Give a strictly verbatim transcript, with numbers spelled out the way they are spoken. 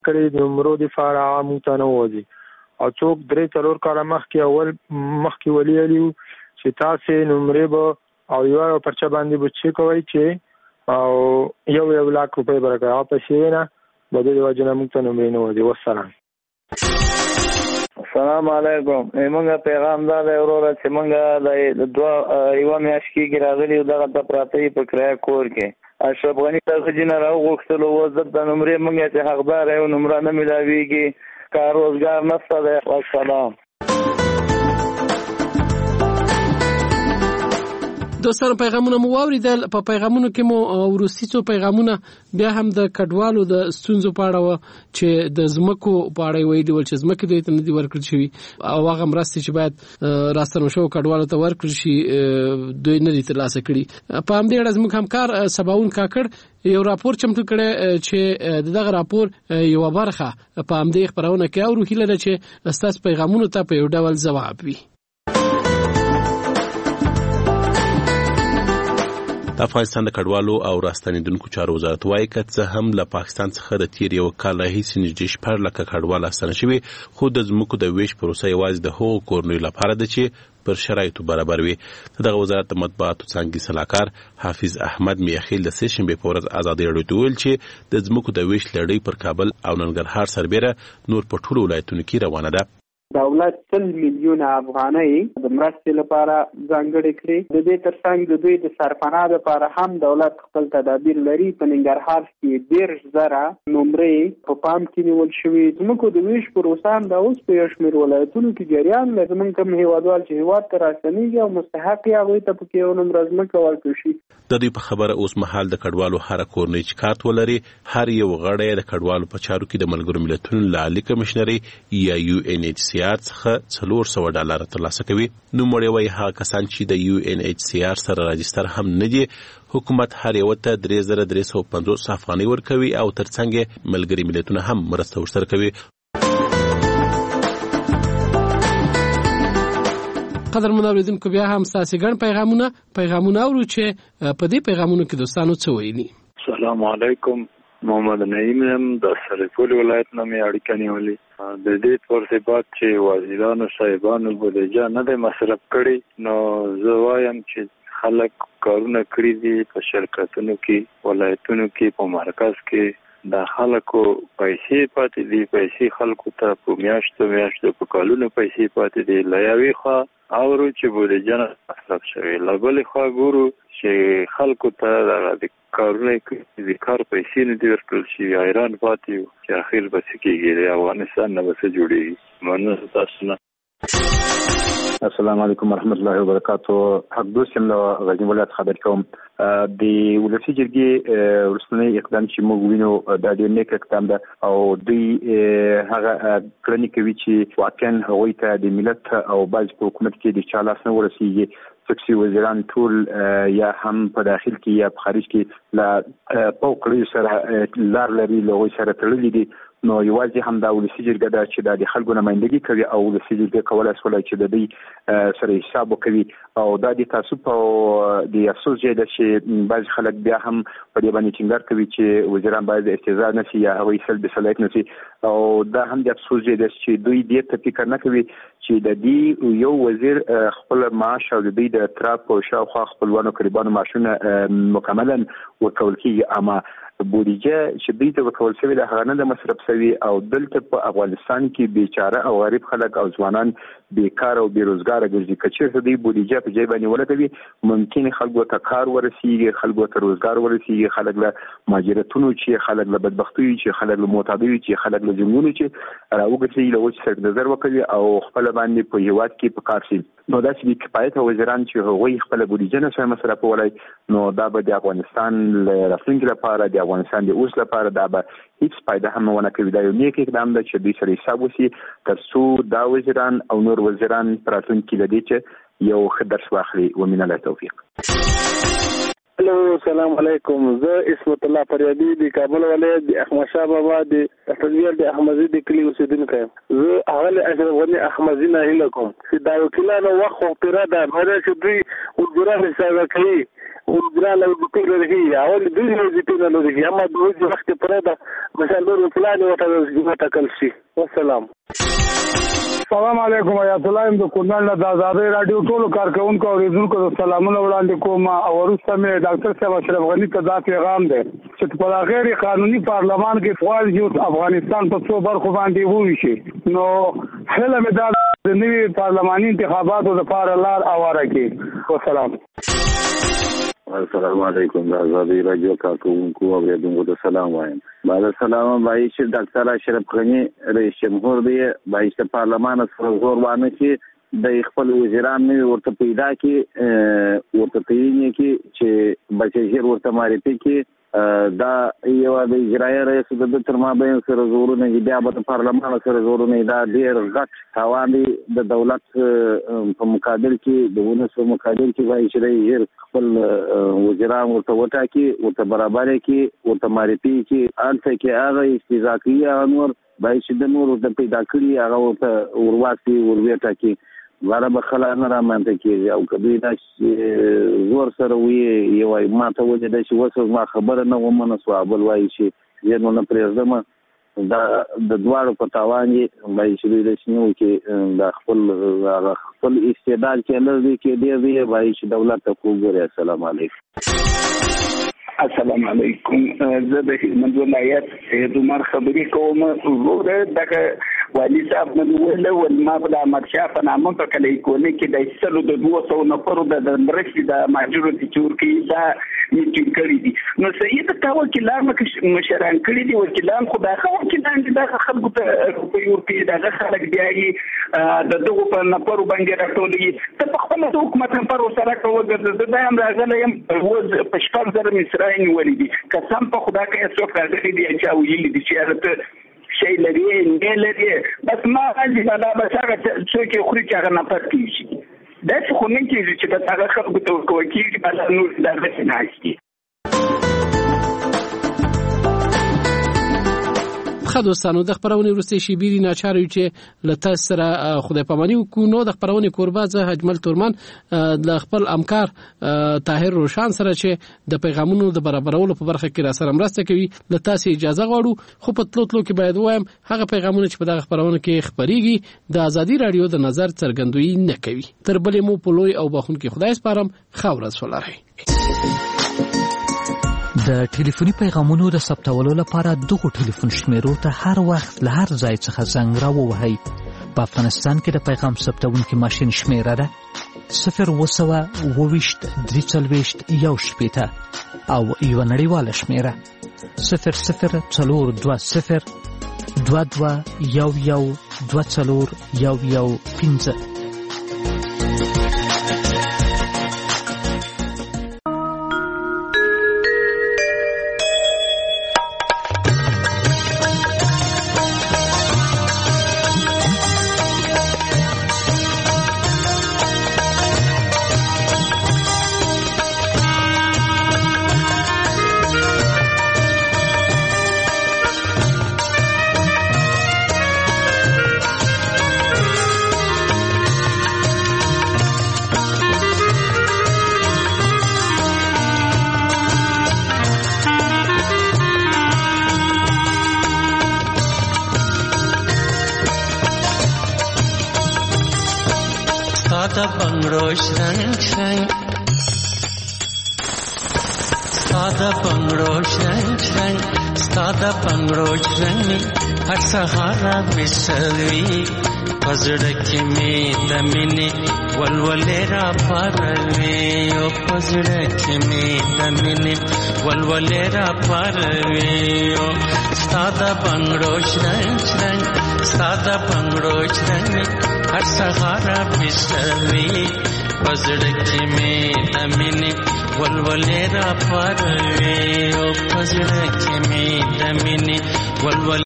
کړي د نمرو دفاع موږ ته نه وځي او څوک درې څلور کاله مخکې اول مخکې ولیدلی چې تاسې نمرې به او یو پرچه باندې به چې کوئ چې او یو یو لاک روپۍ به راکوي هغه پیسې نه د دې وجې نه موږ ته نمرې نه وځي. والسلام. السلام علیکم. موږ پیغام دا دی وروره چې موږ د دوه یوه میاشت کېږي راغلي یو دغه ته پراته یي په کرایه کور کې. اشرف غني د ښځې نه راوغوښتلو اوس دلته نمرې موږ چې حقدار یو نمره نه میلاویږي کار روزګار نشته دی. والسلام. دوستانو پیغامونه مو واوریدل. په پیغامونو کې مو وروستي څو پیغامونه بیا هم د کډوالو د ستونزو په اړه و چې د زمکو په اړه ویلي ول چې زمکې دوی ته نه دي ورکړل شوي او هغه مرستې چې باید راستنو شو کډوالو ته ورکړل شي دوی نه دي ترلاسه کړي. په همدې اړه زموږ همکار سباون کاکړ یو راپور چمتو کړی چې دغه راپور یو برخه په همدې خبرونه کې او هیله ده چې ستاسو پیغامونو ته په یو ډول ځواب وي. د افغانستان د کډوالو او راستنیدونکو چارو وزارت وايي که څه هم له پاکستان څخه د تیر یو کال راهیسې نږدې شپږ لکه کډوال راستنه شوي خو د ځمکو د ویش پروسه یوازې د هغو کورنیو لپاره ده چې پر شرایطو برابر وي. دغه وزارت د مطبوعاتو څانګې سلاکار حافظ احمد میخیل د سې شنبې په ورځ ازادي راډیو ته وویل چې د ځمکو د ویش لړۍ پر کابل او ننګرهار سربیره نور په ټولو ولایتونو کې روانه ده. دولت سل میلیونه افغانۍ د مرستې لپاره ځانګړې کړې. د دې ترڅنګ د دوی د سرپناه لپاره هم دولت خپل تدابیر لري. په ننګرهار کې دېرش زره نمرې په پام کې نیول شوي. زموږ د ویش پروسه هم د اوس په یو شمېر ولایتونو کې جریان لري. زموږ کوم هیوادوال چې هیواد ته راستنېږي او مستحق یې هغوی ته پکې یو نمره ځمکه ورکړل شي. د دوی په خبره اوس مهال د کډوالو هر کورنۍ چې کارت ولري هر یو غړی د کډوالو په چارو کې د ملګرو ملتونو له عالي کمشنري یا یو ان ایچ سی آر څخه څلور سوه ډالر ترلاسه کوي. نوموړی وايي هغه کسان چې د یو ان ایچ سی آر سره راجستر هم نه دي حکومت هر یو ته درې زره درې سوه پنځوس افغانۍ ورکوي او ترڅنګ ملګري ملتونه هم مرسته ورسره کوي. قدر منوریدونکو بیا هم ستاسو ګڼ پیغامونه پیغامونه اورو چې په دې پیغامونو کې دوستانو څه ویلي. السلام علیکم. محمد نعیم هم د سرپل ولایت نه مې اړیکه نیولې. د دې په ارتباط چې وزیرانو صاحبانو بودجه نه ده مصرف کړي نو زه وایم چې خلک کارونه کړي دي په شرکتونو کې ولایتونو کې په مرکز کې د خلکو پیسې پاتې دي. پیسې خلکو ته په میاشتو میاشتو په کالونو پیسې پاتې دي. له یوې خوا اورو چې بودجه نه مصرف شوي له بلې خوا ګورو چې خلکو ته د کارونه کوي د کار پیسې نه دي ورکړل شوي. حیران پاتې یو چې اخر به څه کېږي د افغانستان نه به څه جوړېږي. مننه تاسو نه. السلام علیکم ورحمت الله وبرکاتو. حق دوست یم له غزني ولایت خبر کوم. د ولسی جرګې ورسنۍ اقدام چې موږ وینو دا ډېر نیک اقدام ده او دوی هغه کړنې کوي چې واقعا هغوی ته د ملت او بعض په حکومت کې د چا لاس نه ورسیږي. سکسي وزیران ټول یا هم په داخل کې یا په خارج کې له فوق رئیس سره لار لري له هغوی سره تړلي دي. نو یوازې هم دا ولسی جرګه ده چې دا د خلکو نمایندګي کوي او ولسی جرګه کولای شي چې د دوی سره حساب وکړي او دا د تعصب او د افسوس ځای ده چې بعض خلک بیا هم په دې باندې ټینګار کوي چې وزیران باید استهزاء نه شي یا هغوی سلبي صلاحیت نه شي او دا هم د افسوس ځای ده چې دوی دې ته فکر نه کوي چې د دې یو وزیر خپل معاش او د دوی د اطراف او شاوخوا خپلوانو قریبانو معاشونه مکملا ورکول کېږي. اما بودجه چې دوی ته ورکول شوې ده هغه نه ده مصرف شوي او دلته په افغانستان کې بیچاره او غریب خلک او ځوانان بیکار او بیروزګاره ګرځي. که چېرته دوی بودجه په ځای باندې ولګوي ممکن خلکو ته کار ورسیږي، خلکو ته روزګار ورسیږي، خلک له مهاجرتونو چې خلک له بدبختیو چې خلک له معتادیو چې خلک له جنګونو چې راوګرځي له وچ سر نظر وکړي او خپل باندې په هیواد کې په کار شي. نو داسې بې کفایته وزیران چې هغوی خپله بودجه نه شوی مصرفولی نو دا به د افغانستان له راتلونکي لپاره د افغانستان د اوس لپاره دا به هیڅ فایده هم ونه کوي. دا یو نیک اقدام ده چې دوی سره حساب وشي تر څو دا وزیران او نور وزیران په راتلونکي کې له دې چې یو ښه درس واخلي. ومن الله توفیق. هلو السلام علیکم. زه اسمت الله فریادي د کابل ولایت د احمد شاه بابا د تطویر د احمدي د کلي اوسیدونکی یم. زه هغه له اشرف غني احمدي نه هیله کوم چې دا وکیلانو وخت وخت را ده مده چې دوی وزیران استفاده کوي وزیران وظیفې لري اول دوی وظیفې لري اما د وخت پرې دا مثلا نور پلان وټاکل شي. والسلام. السلام علیکم آیات الله ام د کورنل د آزادۍ رادیو ټولو کارکونکو او اوریدونکو سلامونه وړاندې کوم او وروسته مې ډاکټر صاحب اشرف غنی ته دا پیغام دی چې په غیر قانوني پارلمان کې فعال یو افغانستان په څو برخو باندې وویشي نو هله مې دا د نوي پارلماني انتخاباتو لپاره لار اواره کړي. والسلام. السلام علیکم د آزادۍ رادیو کارکونکو او اوریدونکو ته سلام وایم. بعد سلام بای چې ډاکټر اشرف غنی رئیس جمهور دی بای چې پارلمان سره زور وانه چې د خپل وزیران نه ورته پیدا کی ورته پیینې کی چې بچیر ورته معرفي کی دا یو د اجرایي رئیس د تر مابین سره زورونه بیا به پارلمان سره زورونه دا ډیر غټ تاوان دی د دولت په مقابل کې د ونسو مقابل کې وایي چې خپل وزیران ورته وټاکي ورته برابر کې ورته معرفي کې الته کې هغه استزاکیه انور بای چې د نور د پیدا کړی هغه ورته ورواسی ورویټا کې واره بخلا نه را مانته کېږي او کدی دا زور سره وی یو ما ته وځي د شي وسو ما خبره نه ومنه سو ابل وای شي ینه نه پرېږدم دا د دوړو په تاوان یې بای چې د شنو کې د خپل خپل استعداد کې لږ کې دی وی بای چې دولت ته وګوري. السلام علیکم. السلام علیکم. زه د هلمند ولایت سید عمر خبرې کوم. وګوره دغه والي صاحب نو ویل ول ما په احمد شاه په نامه په کلی کونه کې د سلو د دوه سو نفرو د مرستې د ماجورو د چور کې دا میټینګ کړی دي. نو سید تا وکیلان مشران کړی دي وکیلان خدای خو وکیلان دي د خلکو ته په یور کې د خلک بیاي د دغه په نفرو باندې راټولي ته په خپل حکومت پر سره کوو د دایم راغلم وز په شپږ زره مصرای نیولې دي قسم په خدا کې څوک راغلي دي چې ویلي دي چې ته شي لري نه لري بس ما راځي دا به څنګه څوک خوري چې هغه نه پات کیږي دا څه خو نه کیږي چې دا هغه خلکو ته کوي چې بل نور دا څه نه شي. خو دوستانو د خبرونې ورسته شي بیري ناچاري چې لته سره خدای پاماني کو نو د خبرونې قربا زه حجمل تورمان د خپل همکار طاهر روشان سره چې د پیغامونو د برابرولو په برخه کې را سره مرسته کوي لته سي اجازه غواړو خو په تلو تلو کې باید وایم هغه پیغامونه چې په دغه خبرونه کې خبريږي د ازادي رادیو د نظر څرګندوي نه کوي. تر بلې مو په لوی او بخون کې خدای سپارم خاورز ولري. د ټلیفوني پیغامونو د ثبتولو لپاره دغه ټلیفون شمیرو ته هر وخت له هر ځای څخه زنګ راووهئ. په افغانستان کې د پیغام ثبتونکي ماشین شمیره ده صفر اوه سوه اووه ویشت درې څلوېښت یو شپېته او یوه نړیواله شمیره صفر صفر څلور دوه صفر دوه دوه یو یو دوه څلور یو یو پنځه. Stada bangro shrang shrang Stada bangro shrang shrang Stada bangro shrang Har sahara misalvi Pazrak me damine Walwalera parve O pazrak me damine Walwalera parve O Stada bangro shrang shrang Stada bangro shrang हर सहारा बिसरवी पजड़की में दमिनी वलवलेरा परवे ओ पजड़की में दमिनी वलवल